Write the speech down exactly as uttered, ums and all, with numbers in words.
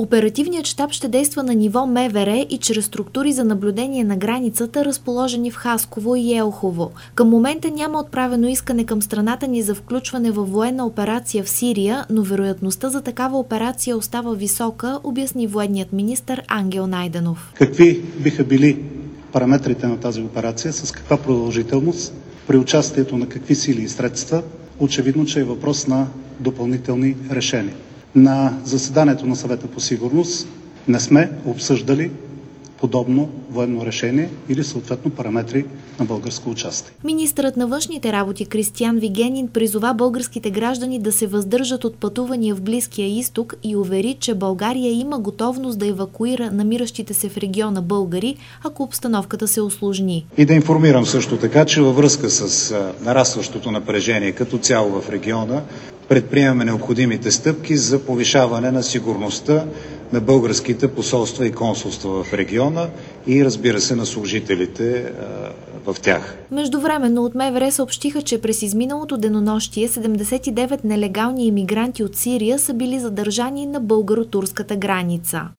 Оперативният щаб ще действа на ниво М В Р и чрез структури за наблюдение на границата, разположени в Хасково и Елхово. Към момента няма отправено искане към страната ни за включване във военна операция в Сирия, но вероятността за такава операция остава висока, обясни военният министър Ангел Найденов. Какви биха били параметрите на тази операция, с каква продължителност, при участието на какви сили и средства, очевидно, че е въпрос на допълнителни решения. На заседанието на Съвета по сигурност не сме обсъждали подобно военно решение или съответно параметри на българско участие. Министърът на външните работи Кристиан Вигенин призова българските граждани да се въздържат от пътувания в Близкия изток и увери, че България има готовност да евакуира намиращите се в региона българи, ако обстановката се усложни. И да информирам също така, че във връзка с нарастващото напрежение като цяло в региона, предприемаме необходимите стъпки за повишаване на сигурността на българските посолства и консулства в региона и, разбира се, на служителите в тях. Междувременно от М В Р съобщиха, че през изминалото денонощие седемдесет и девет нелегални имигранти от Сирия са били задържани на българо-турската граница.